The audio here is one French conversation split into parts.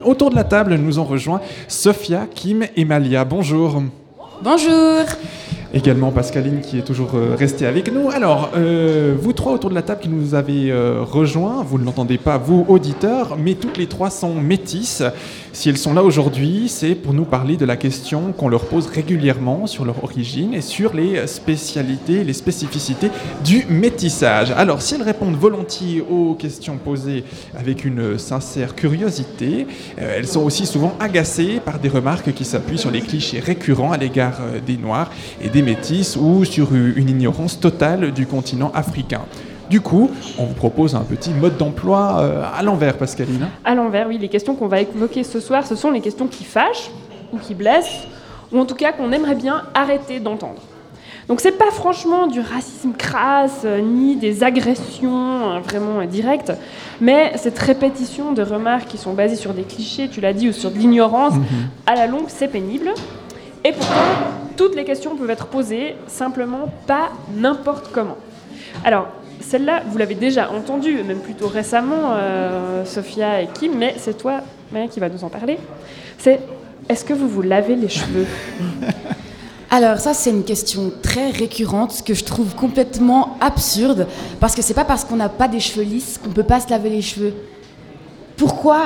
Autour de la table, nous ont rejoint Sophia, Kim et Malia. Bonjour. Bonjour. Également Pascaline qui est toujours restée avec nous. Alors, vous trois autour de la table qui nous avez rejoints, vous ne l'entendez pas, vous auditeurs, mais toutes les trois sont métisses. Si elles sont là aujourd'hui, c'est pour nous parler de la question qu'on leur pose régulièrement sur leur origine et sur les spécialités, les spécificités du métissage. Alors, si elles répondent volontiers aux questions posées avec une sincère curiosité, elles sont aussi souvent agacées par des remarques qui s'appuient sur les clichés récurrents à l'égard des Noirs et des métis ou sur une ignorance totale du continent africain. Du coup, on vous propose un petit mode d'emploi à l'envers, Pascaline. À l'envers, oui. Les questions qu'on va évoquer ce soir, ce sont les questions qui fâchent ou qui blessent, ou en tout cas qu'on aimerait bien arrêter d'entendre. Donc c'est pas franchement du racisme crasse, ni des agressions vraiment directes, mais cette répétition de remarques qui sont basées sur des clichés, tu l'as dit, ou sur de l'ignorance, à la longue, c'est pénible. Et pourtant, toutes les questions peuvent être posées, simplement pas n'importe comment. Alors, celle-là, vous l'avez déjà entendue, même plutôt récemment, Sophia et Kim, mais c'est toi, Maria, qui va nous en parler. C'est, est-ce que vous vous lavez les cheveux ? Alors ça, c'est une question très récurrente que je trouve complètement absurde, parce que c'est pas parce qu'on n'a pas des cheveux lisses qu'on peut pas se laver les cheveux. Pourquoi ?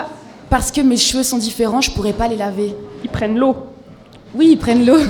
Parce que mes cheveux sont différents, je pourrais pas les laver. Ils prennent l'eau. Oui, ils prennent l'eau.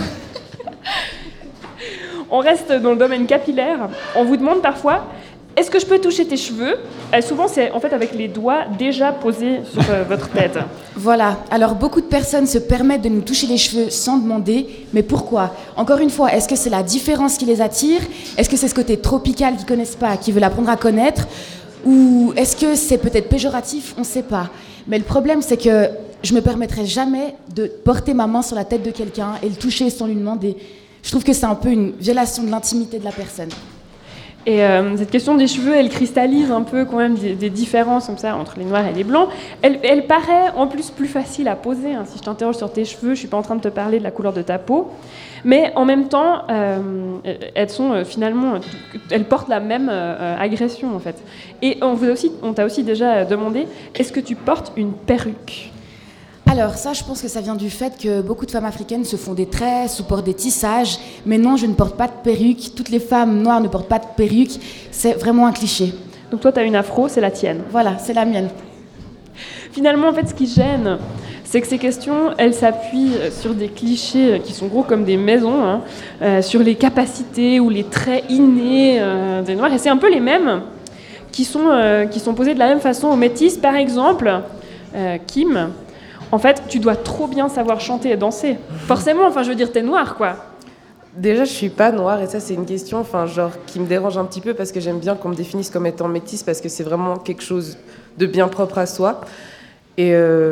On reste dans le domaine capillaire. On vous demande parfois, est-ce que je peux toucher tes cheveux ? Souvent, c'est en fait avec les doigts déjà posés sur votre tête. Voilà. Alors, beaucoup de personnes se permettent de nous toucher les cheveux sans demander. Mais pourquoi ? Encore une fois, est-ce que c'est la différence qui les attire ? Est-ce que c'est ce côté tropical qu'ils connaissent pas, qu'ils veulent apprendre à connaître ? Ou est-ce que c'est peut-être péjoratif ? On ne sait pas. Mais le problème, c'est que je me permettrai jamais de porter ma main sur la tête de quelqu'un et le toucher sans lui demander. Je trouve que c'est un peu une violation de l'intimité de la personne. Et cette question des cheveux, elle cristallise un peu quand même des différences comme ça entre les noirs et les blancs. Elle paraît en plus facile à poser. Hein. Si je t'interroge sur tes cheveux, je suis pas en train de te parler de la couleur de ta peau. Mais en même temps, elles sont finalement, elles portent la même agression en fait. Et on t'a aussi déjà demandé, est-ce que tu portes une perruque ? Alors ça, je pense que ça vient du fait que beaucoup de femmes africaines se font des tresses ou portent des tissages. Mais non, je ne porte pas de perruque. Toutes les femmes noires ne portent pas de perruque. C'est vraiment un cliché. Donc toi, tu as une afro, c'est la tienne. Voilà, c'est la mienne. Finalement, en fait, ce qui gêne, c'est que ces questions, elles s'appuient sur des clichés qui sont gros comme des maisons, sur les capacités ou les traits innés des Noirs. Et c'est un peu les mêmes qui sont posés de la même façon aux métis. Par exemple, Kim, en fait, tu dois trop bien savoir chanter et danser. Forcément, enfin, je veux dire, t'es noire, quoi. Déjà, je suis pas noire et ça, c'est une question, qui me dérange un petit peu parce que j'aime bien qu'on me définisse comme étant métisse parce que c'est vraiment quelque chose de bien propre à soi. Et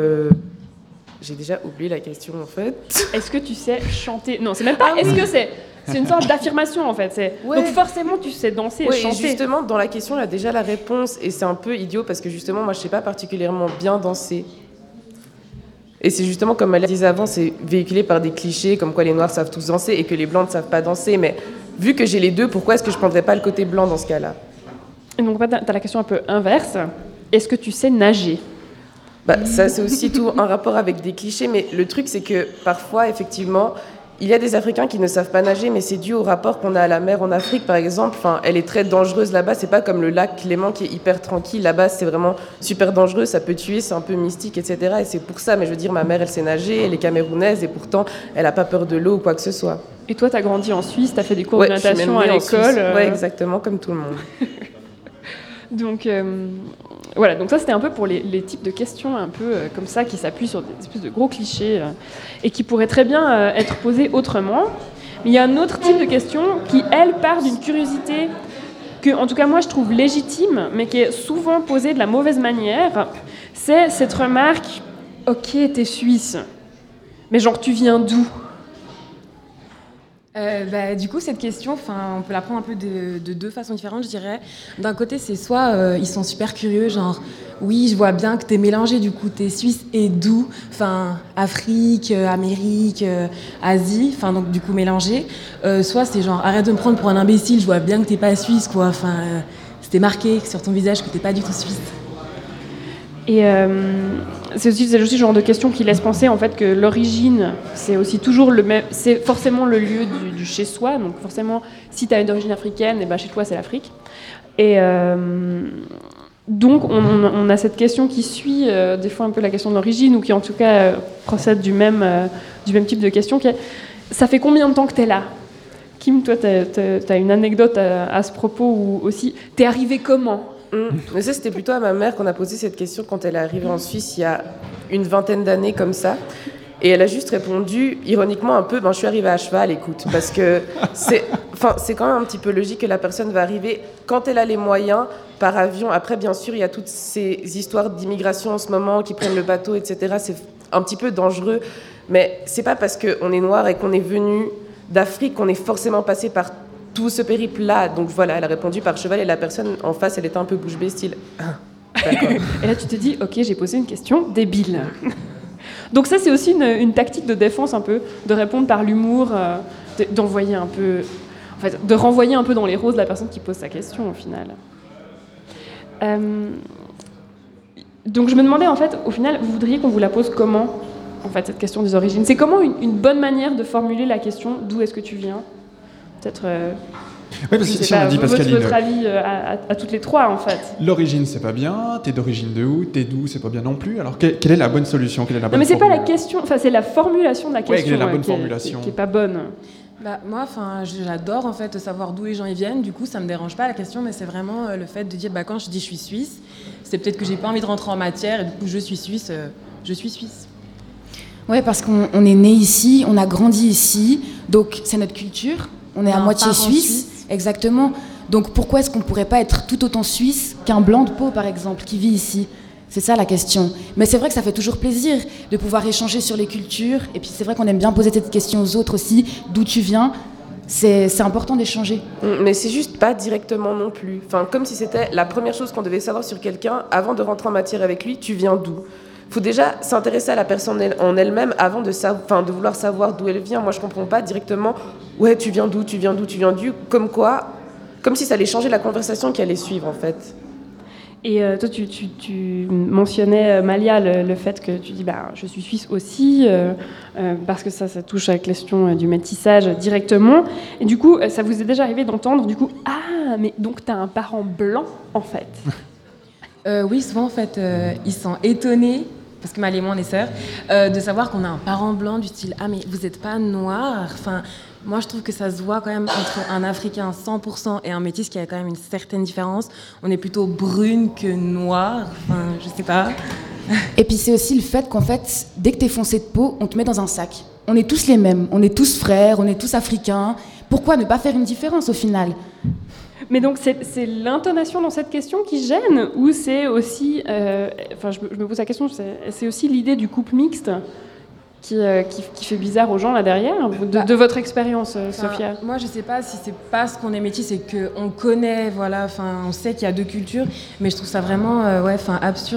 j'ai déjà oublié la question, en fait. Est-ce que tu sais chanter ? Non, c'est même pas. Est-ce que c'est une sorte d'affirmation, en fait. Ouais. Donc forcément, tu sais danser et chanter. Et justement, dans la question, il y a déjà la réponse et c'est un peu idiot parce que justement, moi, je sais pas particulièrement bien danser. Et c'est justement, comme elle disait avant, c'est véhiculé par des clichés, comme quoi les Noirs savent tous danser et que les Blancs ne savent pas danser. Mais vu que j'ai les deux, pourquoi est-ce que je ne prendrais pas le côté blanc dans ce cas-là ? Et donc, tu as la question un peu inverse. Est-ce que tu sais nager ? Ça, c'est aussi tout un rapport avec des clichés. Mais le truc, c'est que parfois, effectivement, il y a des Africains qui ne savent pas nager, mais c'est dû au rapport qu'on a à la mer en Afrique, par exemple. Enfin, elle est très dangereuse là-bas. C'est pas comme le lac Clément qui est hyper tranquille. Là-bas, c'est vraiment super dangereux. Ça peut tuer, c'est un peu mystique, etc. Et c'est pour ça. Mais je veux dire, ma mère, elle sait nager, elle est camerounaise et pourtant, elle a pas peur de l'eau ou quoi que ce soit. Et toi, tu as grandi en Suisse, tu as fait des cours de natation à l'école. Ouais, exactement, comme tout le monde. Donc, voilà. Donc ça, c'était un peu pour les types de questions un peu comme ça qui s'appuient sur des espèces de gros clichés et qui pourraient très bien être posées autrement. Mais il y a un autre type de question qui, elle, part d'une curiosité que, en tout cas, moi, je trouve légitime, mais qui est souvent posée de la mauvaise manière. C'est cette remarque « Ok, t'es suisse, mais genre, tu viens d'où ?» Du coup, cette question, on peut la prendre un peu de deux façons différentes, je dirais. D'un côté, c'est soit ils sont super curieux, genre oui, je vois bien que t'es mélangé, du coup, t'es suisse et d'où ? Afrique, Amérique, Asie, donc du coup mélangé. Soit c'est genre arrête de me prendre pour un imbécile, je vois bien que t'es pas suisse, quoi. C'était marqué sur ton visage que t'es pas du tout suisse. Et c'est aussi le genre de question qui laisse penser en fait que l'origine, c'est aussi toujours le même, c'est forcément le lieu du chez soi. Donc forcément, si tu as une origine africaine, et ben chez toi c'est l'Afrique. Et donc on a cette question qui suit des fois un peu la question de l'origine, ou qui en tout cas procède du même type de question, qui est: ça fait combien de temps que tu es là? Kim, toi, t'as une anecdote à ce propos, ou aussi, t'es arrivée comment? Mais ça, c'était plutôt à ma mère qu'on a posé cette question quand elle est arrivée en Suisse il y a une vingtaine d'années comme ça. Et elle a juste répondu, ironiquement un peu, je suis arrivée à cheval, écoute. Parce que c'est quand même un petit peu logique que la personne va arriver quand elle a les moyens, par avion. Après, bien sûr, il y a toutes ces histoires d'immigration en ce moment, qui prennent le bateau, etc. C'est un petit peu dangereux. Mais c'est pas parce qu'on est noir et qu'on est venu d'Afrique qu'on est forcément passé par tout ce périple-là. Donc voilà, elle a répondu par cheval, et la personne en face, elle était un peu bouche bée, style... D'accord. Et là, tu te dis, ok, j'ai posé une question débile. Donc ça, c'est aussi une tactique de défense un peu, de répondre par l'humour, d'envoyer un peu... En fait, de renvoyer un peu dans les roses la personne qui pose sa question, au final. Donc je me demandais, en fait, au final, vous voudriez qu'on vous la pose comment, en fait, cette question des origines? C'est comment une bonne manière de formuler la question « D'où est-ce que tu viens ?» Peut-être... Oui, parce que si on a dit, Pascaline, votre avis à toutes les trois, en fait. L'origine, c'est pas bien. T'es d'origine de où? T'es d'où? C'est pas bien non plus. Alors, quelle est la bonne solution? Quelle est la bonne Non, mais c'est pas formule? la question. Enfin, c'est la formulation de la question. Quelle est la bonne formulation? Qui est pas bonne. Moi, j'adore en fait savoir d'où les gens y viennent. Du coup, ça me dérange pas la question, mais c'est vraiment le fait de dire, quand je dis je suis suisse, c'est peut-être que j'ai pas envie de rentrer en matière, et du coup, je suis suisse. Je suis suisse. Ouais, parce qu'on est né ici, on a grandi ici, donc c'est notre culture. On est à moitié suisse. Exactement. Donc pourquoi est-ce qu'on ne pourrait pas être tout autant suisse qu'un blanc de peau, par exemple, qui vit ici? C'est ça la question. Mais c'est vrai que ça fait toujours plaisir de pouvoir échanger sur les cultures. Et puis c'est vrai qu'on aime bien poser cette question aux autres aussi. D'où tu viens? C'est important d'échanger. Mais c'est juste pas directement non plus. Enfin, comme si c'était la première chose qu'on devait savoir sur quelqu'un avant de rentrer en matière avec lui. Tu viens d'où? Faut déjà s'intéresser à la personne en elle-même avant de vouloir savoir d'où elle vient. Moi, je comprends pas directement. Ouais, tu viens d'où? Tu viens d'où? Tu viens d'où? Comme si ça allait changer la conversation qui allait suivre, en fait. Et toi, tu mentionnais, Malia, le fait que tu dis je suis suisse aussi, parce que ça touche à la question du métissage directement. Et du coup, ça vous est déjà arrivé d'entendre, du coup, ah, mais donc tu as un parent blanc, en fait? Oui, souvent, en fait, ils sont étonnés, parce que Malia et moi, on est sœurs, de savoir qu'on a un parent blanc du style « Ah, mais vous n'êtes pas noir ?» Enfin, moi, je trouve que ça se voit quand même entre un Africain 100% et un métis qui a quand même une certaine différence. On est plutôt brune que noire, enfin, je sais pas. Et puis c'est aussi le fait qu'en fait, dès que t'es foncé de peau, on te met dans un sac. On est tous les mêmes, on est tous frères, on est tous africains. Pourquoi ne pas faire une différence au final? Mais donc c'est l'intonation dans cette question qui gêne, ou c'est aussi, je me pose la question, c'est aussi l'idée du couple mixte qui fait bizarre aux gens là derrière, de votre expérience, Sophia? Moi, je sais pas si c'est parce qu'on est métis et qu'on connaît, voilà, on sait qu'il y a deux cultures, mais je trouve ça vraiment, absurde,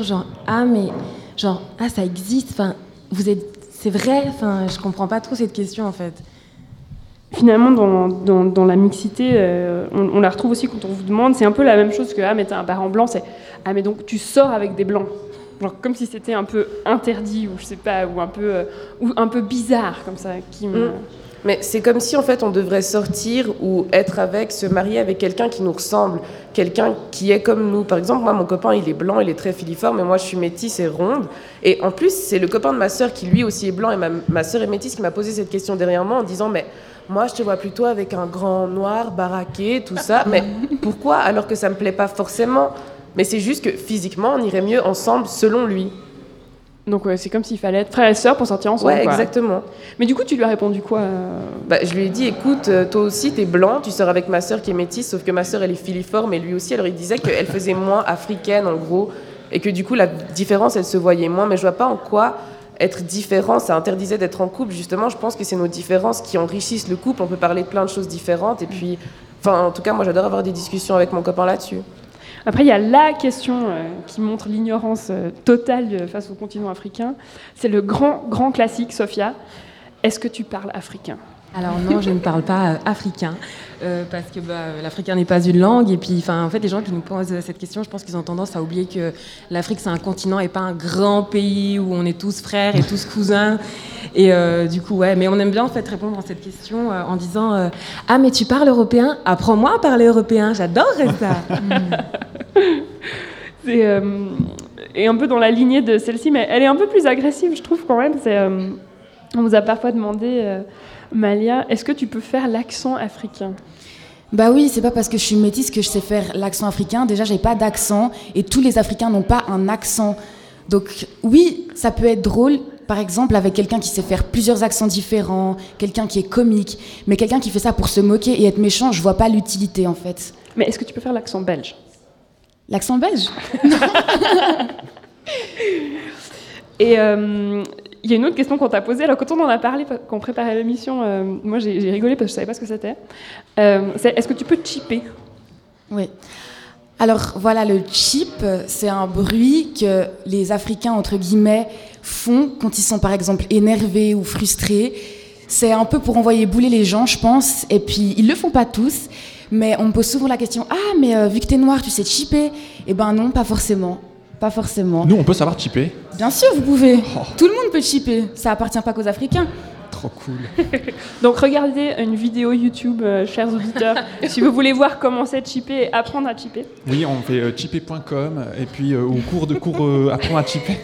ça existe, c'est vrai, je comprends pas trop cette question en fait. Finalement, dans la mixité, on la retrouve aussi quand on vous demande, c'est un peu la même chose que « Ah, mais t'as un parent blanc », c'est « Ah, mais donc tu sors avec des blancs ». Genre comme si c'était un peu interdit, ou je sais pas, ou un peu bizarre, comme ça. Mais c'est comme si, en fait, on devrait sortir ou se marier avec quelqu'un qui nous ressemble, quelqu'un qui est comme nous. Par exemple, moi, mon copain, il est blanc, il est très filiforme, mais moi, je suis métisse et ronde. Et en plus, c'est le copain de ma sœur qui, lui aussi, est blanc, et ma sœur est métisse, qui m'a posé cette question derrière moi en disant « Mais moi, je te vois plutôt avec un grand noir, baraqué, tout ça. Mais pourquoi, alors que ça me plaît pas forcément ?» Mais c'est juste que physiquement, on irait mieux ensemble selon lui. Donc c'est comme s'il fallait être frère et sœur pour sortir ensemble. Ouais, exactement. Mais du coup, tu lui as répondu quoi? Je lui ai dit, écoute, toi aussi, t'es blanc, tu sors avec ma sœur qui est métisse, sauf que ma sœur, elle est filiforme, et lui aussi. Alors il disait qu'elle faisait moins africaine, en gros, et que du coup, la différence, elle se voyait moins. Mais je vois pas en quoi être différent, ça interdisait d'être en couple. Justement, je pense que c'est nos différences qui enrichissent le couple. On peut parler de plein de choses différentes, et puis... en tout cas, moi, j'adore avoir des discussions avec mon copain là-dessus. Après, il y a la question qui montre l'ignorance totale face au continent africain. C'est le grand classique, Sophia. Est-ce que tu parles africain? Alors non, je ne parle pas africain, parce que l'africain n'est pas une langue. Et puis, en fait, les gens qui nous posent cette question, je pense qu'ils ont tendance à oublier que l'Afrique, c'est un continent et pas un grand pays où on est tous frères et tous cousins. Et du coup, ouais, mais on aime bien en fait répondre à cette question en disant ah, mais tu parles européen? Apprends-moi à parler européen, j'adorerais ça. Et un peu dans la lignée de celle-ci, mais elle est un peu plus agressive, je trouve quand même. On vous a parfois demandé, Malia, est-ce que tu peux faire l'accent africain? Bah oui, c'est pas parce que je suis métisse que je sais faire l'accent africain. Déjà, j'ai pas d'accent et tous les Africains n'ont pas un accent. Donc oui, ça peut être drôle, par exemple, avec quelqu'un qui sait faire plusieurs accents différents, quelqu'un qui est comique, mais quelqu'un qui fait ça pour se moquer et être méchant, je vois pas l'utilité en fait. Mais est-ce que tu peux faire l'accent belge? L'accent belge? Et il y a une autre question qu'on t'a posée. Alors, quand on en a parlé, quand on préparait l'émission, moi j'ai rigolé parce que je savais pas ce que c'était. Est-ce que tu peux chipper? Oui. Alors voilà, le chip, c'est un bruit que les Africains, entre guillemets, font quand ils sont par exemple énervés ou frustrés. C'est un peu pour envoyer bouler les gens, je pense. Et puis, ils le font pas tous. Mais on me pose souvent la question « Ah, mais vu que t'es noir, tu sais chipper ?» Eh ben non, pas forcément. Pas forcément. Nous, on peut savoir chipper. Bien sûr, vous pouvez. Tout le monde peut chipper. Ça appartient pas qu'aux Africains. Trop cool. Donc regardez une vidéo YouTube, chers auditeurs, si vous voulez voir comment c'est chipper et apprendre à chipper. Oui, on fait chipper.com et puis au cours apprendre à chipper.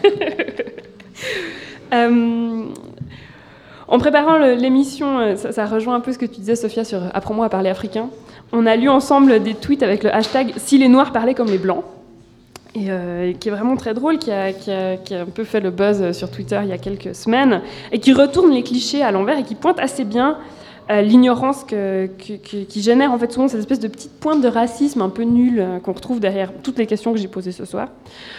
En préparant l'émission, ça rejoint un peu ce que tu disais, Sophia, sur « Apprends-moi à parler africain ». On a lu ensemble des tweets avec le hashtag « Si les Noirs parlaient comme les Blancs ». Et qui est vraiment très drôle, qui a un peu fait le buzz sur Twitter il y a quelques semaines, et qui retourne les clichés à l'envers et qui pointe assez bien l'ignorance qui génère en fait souvent cette espèce de petite pointe de racisme un peu nulle qu'on retrouve derrière toutes les questions que j'ai posées ce soir.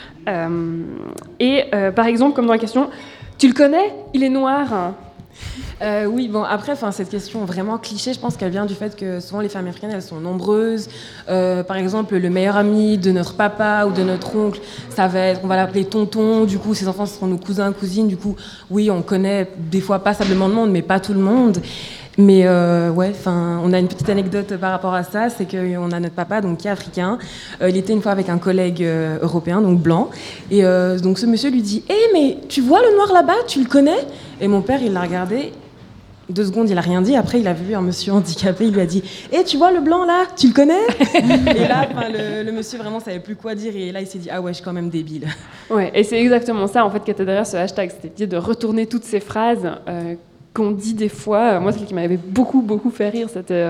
Par exemple, comme dans la question « Tu le connais? Il est noir ?» Oui, bon, après, cette question vraiment cliché, je pense qu'elle vient du fait que souvent les femmes africaines, elles sont nombreuses. Par exemple, le meilleur ami de notre papa ou de notre oncle, on va l'appeler tonton, du coup, ses enfants seront nos cousins, cousines, du coup, oui, on connaît des fois passablement de monde, mais pas tout le monde. Mais on a une petite anecdote par rapport à ça, c'est qu'on a notre papa donc, qui est africain. Il était une fois avec un collègue européen, donc blanc. Et donc ce monsieur lui dit « Hé, mais tu vois le noir là-bas, tu le connais ?» Et mon père, il l'a regardé. 2 secondes, il a rien dit. Après, il a vu un monsieur handicapé. Il lui a dit « Hé, tu vois le blanc là, tu le connais ?» Et là, le monsieur vraiment savait plus quoi dire. Et là, il s'est dit « Ah ouais, je suis quand même débile. » Ouais, et c'est exactement ça en fait qui était derrière ce hashtag. C'était de retourner toutes ces phrases qu'on dit des fois. Moi, celle qui m'avait beaucoup fait rire, c'était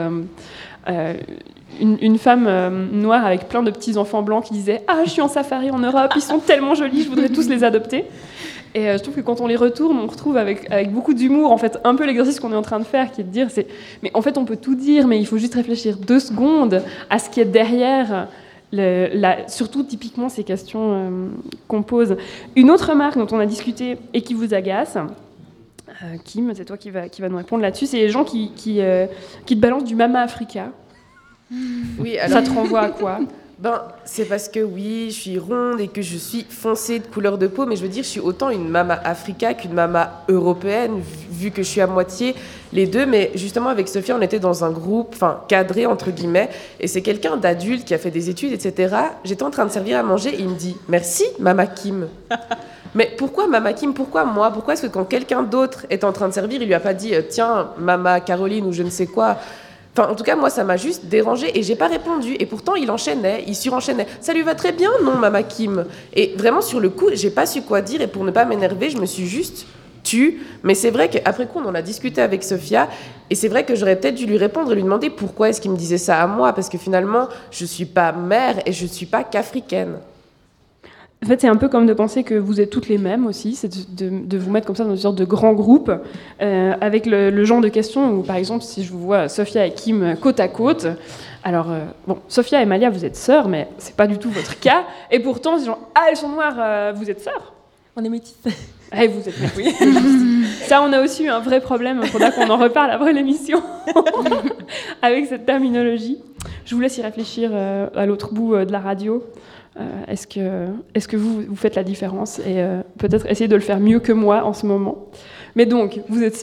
une femme noire avec plein de petits-enfants blancs qui disait « Ah, je suis en safari en Europe, ils sont tellement jolis, je voudrais tous les adopter. » Et je trouve que quand on les retourne, on retrouve avec beaucoup d'humour, en fait, un peu l'exercice qu'on est en train de faire, qui est de dire, mais en fait, on peut tout dire, mais il faut juste réfléchir 2 secondes à ce qui est derrière, surtout typiquement ces questions qu'on pose. Une autre remarque dont on a discuté et qui vous agace, Kim, c'est toi qui va nous répondre là-dessus, c'est les gens qui te balancent du Mama Africa. Oui, alors... Ça te renvoie à quoi? C'est parce que oui, je suis ronde et que je suis foncée de couleur de peau, mais je veux dire, je suis autant une Mama Africa qu'une Mama européenne, vu que je suis à moitié les deux. Mais justement, avec Sophia, on était dans un groupe, cadré, entre guillemets, et c'est quelqu'un d'adulte qui a fait des études, etc. J'étais en train de servir à manger et il me dit « Merci, Mama Kim ». Mais pourquoi Mama Kim? Pourquoi moi? Pourquoi est-ce que quand quelqu'un d'autre est en train de servir, il lui a pas dit « Tiens, Mama Caroline » ou je ne sais quoi? En tout cas, moi, ça m'a juste dérangée et j'ai pas répondu. Et pourtant, il surenchaînait. Ça lui va très bien, non, Mama Kim? Et vraiment, sur le coup, j'ai pas su quoi dire. Et pour ne pas m'énerver, je me suis juste tue. Mais c'est vrai qu'après coup, on en a discuté avec Sophia. Et c'est vrai que j'aurais peut-être dû lui répondre et lui demander pourquoi est-ce qu'il me disait ça à moi. Parce que finalement, je suis pas mère et je suis pas qu'africaine. En fait, c'est un peu comme de penser que vous êtes toutes les mêmes aussi, c'est de vous mettre comme ça dans une sorte de grand groupe, avec le genre de questions où, par exemple, si je vous vois Sophia et Kim côte à côte, alors, Sophia et Malia, vous êtes sœurs, mais c'est pas du tout votre cas, et pourtant, c'est genre, ah, elles sont noires, vous êtes sœurs? On est métis. Ah, vous êtes métis. Ça, on a aussi eu un vrai problème, il faudra qu'on en reparle après l'émission, avec cette terminologie. Je vous laisse y réfléchir à l'autre bout de la radio. Est-ce que vous faites la différence et peut-être essayer de le faire mieux que moi en ce moment. Mais donc, vous êtes sœurs?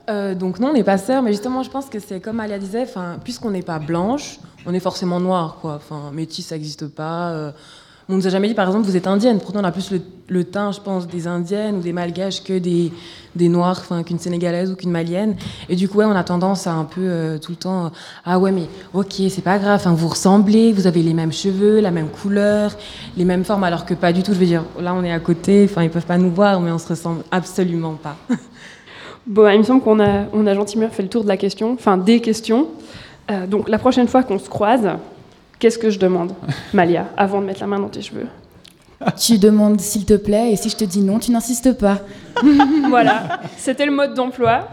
Donc non, on n'est pas sœurs, mais justement, je pense que c'est comme Alia disait, puisqu'on n'est pas blanche, on est forcément noire, quoi. Métis, ça n'existe pas. On nous a jamais dit, par exemple, vous êtes indienne. Pourtant, on a plus le teint, je pense, des indiennes ou des malgaches que des noirs, qu'une sénégalaise ou qu'une malienne. Et du coup, ouais, on a tendance à un peu tout le temps, ah ouais, mais ok, c'est pas grave, vous ressemblez, vous avez les mêmes cheveux, la même couleur, les mêmes formes, alors que pas du tout. Je veux dire, là, on est à côté, ils peuvent pas nous voir, mais on se ressemble absolument pas. Bon, il me semble qu'on a gentiment fait le tour de la question, des questions. Donc, la prochaine fois qu'on se croise, qu'est-ce que je demande, Malia, avant de mettre la main dans tes cheveux? Tu demandes s'il te plaît, et si je te dis non, tu n'insistes pas. Voilà, c'était le mode d'emploi.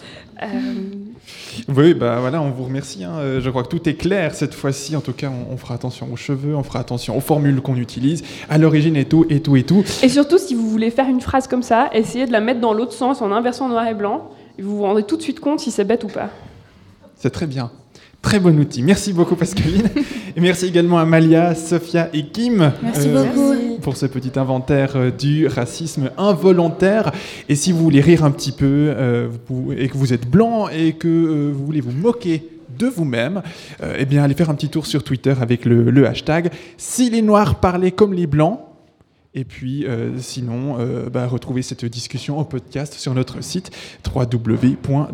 Oui, on vous remercie. Je crois que tout est clair cette fois-ci. En tout cas, on fera attention aux cheveux, on fera attention aux formules qu'on utilise, à l'origine et tout. Et surtout, si vous voulez faire une phrase comme ça, essayez de la mettre dans l'autre sens, en inversant noir et blanc, et vous vous rendez tout de suite compte si c'est bête ou pas. C'est très bien. Très bon outil. Merci beaucoup, Pascaline. Et merci également à Malia, Sophia et Kim. Merci beaucoup. Pour ce petit inventaire du racisme involontaire. Et si vous voulez rire un petit peu et que vous êtes blanc et que vous voulez vous moquer de vous-même, allez faire un petit tour sur Twitter avec le hashtag « Si les Noirs parlaient comme les Blancs ». Et puis, sinon, retrouvez cette discussion en podcast sur notre site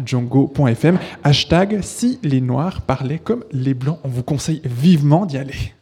www.django.fm. Hashtag si les Noirs parlaient comme les Blancs. On vous conseille vivement d'y aller.